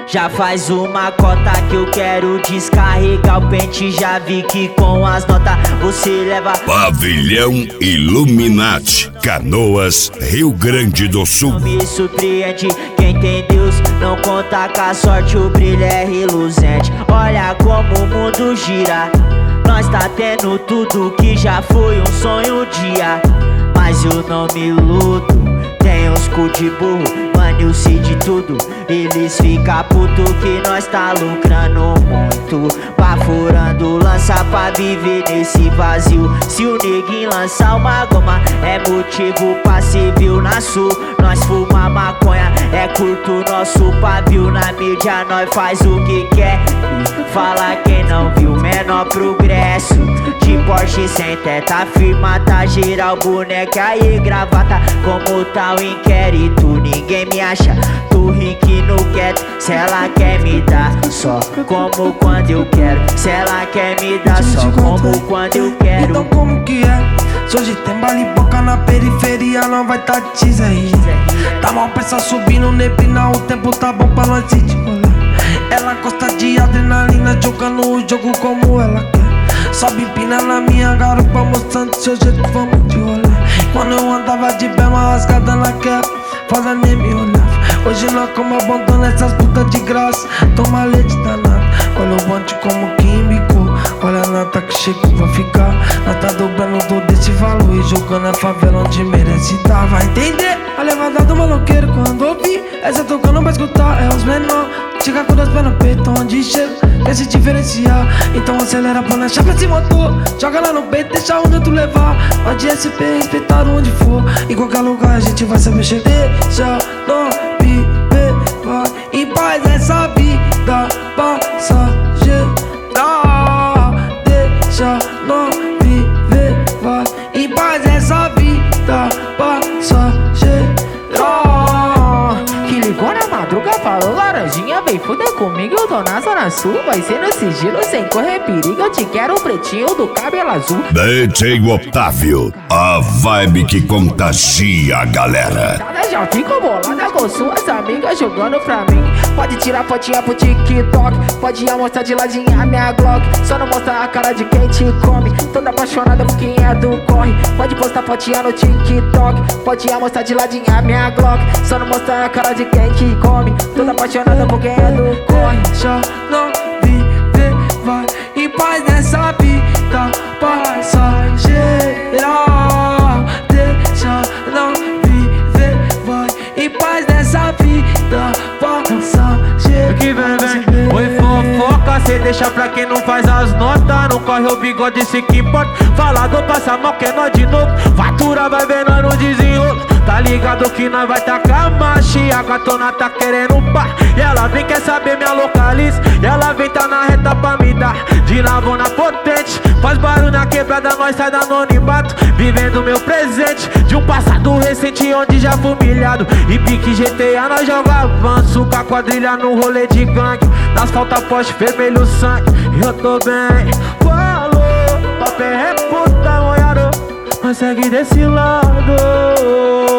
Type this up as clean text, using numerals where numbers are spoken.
Já faz uma cota que eu quero descarregar o pente. Já vi que com as notas você leva. Pavilhão Illuminati, Canoas, Rio Grande do Sul. Não me surpreende, quem tem Deus não conta com a sorte, o brilho é reluzente. Olha como o mundo gira, nós tá tendo tudo que já foi um sonho um dia. Mas eu não me iludo, tem uns cu de burro, mano, eu sei de tudo. Eles ficam puto que nós tá lucrando muito, furando lança pra viver nesse vazio. Se o neguinho lançar uma goma, é motivo pra ser viu na sul. Nós fuma maconha, é curto nosso pavio. Na mídia nós faz o que quer e fala quem não viu menor progresso. De Porsche sem teta, firma, tá geral, boneca e gravata. Como tá o inquérito, ninguém me acha. Tô rico no quieto, se ela quer me dar só como quando eu quero. Se ela quer me dar só como quando eu quero. Então como que é? Se hoje tem baile boca na periferia, não vai tá teaser aí. Tá mal peça subindo neblina, o tempo tá bom pra nós ir de rolê. Ela gosta de adrenalina, jogando o jogo como ela quer. Sobe empina na minha garupa, mostrando seu jeito, vamos de rolê. Quando eu andava de bema rasgada naquela, fala nem me olhava. Hoje nós como abandona essas putas de graça, toma leite danado. Olha o bonde como químico, olha a nota que chegou pra ficar. Nós tá dobrando todo esse valor e jogando a favela onde merece tá. Vai entender a levada do maloqueiro quando ouvir essa tocando pra escutar, é os menor. Chega com dois pés no peito, onde chega, quer se diferenciar. Então acelera pra na chapa esse motor, joga lá no peito, deixa onde tu levar. Pode SP, respeitar onde for, em qualquer lugar a gente vai saber chegar. Deixa nós viver, vai em paz essa vida passageira. Deixa nós viver, vai em paz essa vida passageira. Que ligou na madruga, falou laranjinha, vem fuder comigo, eu tô na zona sul. Vai ser no sigilo, sem correr perigo, eu te quero pretinho do cabelo azul. DJ Otávio, a vibe que contagia a galera. Já fico bolada com suas amigas jogando pra mim. Pode tirar fotinha pro TikTok, pode mostrar de ladinha a minha Glock. Só não mostrar a cara de quem te come, toda apaixonada por quem é do corre. Pode postar fotinha no TikTok, pode mostrar de ladinha a minha Glock. Só não mostrar a cara de quem te come, toda apaixonada por quem é do corre. Deixa não viver, vai em paz nessa vida passageira. Deixa não viver, vai em paz nessa vida passageira. Que vem, oi fofoca, cê deixa pra quem não faz as notas. Não corre o bigode, se que importa. Falador passa mal, que é nós de novo. Fatura vai ver nós no desenrolo. Tá ligado que nós vai tacar marcha. E a gatona tá querendo um par. E ela vem, quer saber minha localiza. E ela vem, tá na reta pra me dar de lavona potente. Faz barulho na quebrada, nós sai da anonimato. Vivendo meu presente de um passado recente onde já fui humilhado. E pique GTA nós joga avanço, com a quadrilha no rolê de gangue. Nas falta poste, vermelho sangue. Eu tô bem, falou. Papel é puta, molhado, mas segue desse lado.